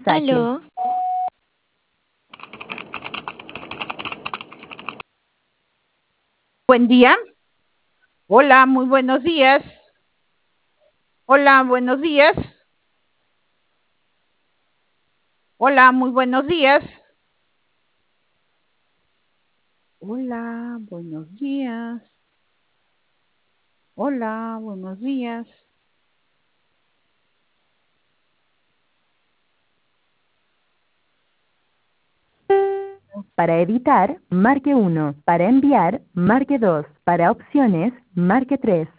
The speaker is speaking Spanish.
mensaje. Aló, Buen día. Hola, muy buenos días. Hola, buenos días. Hola, muy buenos días. Hola, buenos días. Hola, buenos días. Para editar, marque 1. Para enviar, marque 2. Para opciones, marque 3.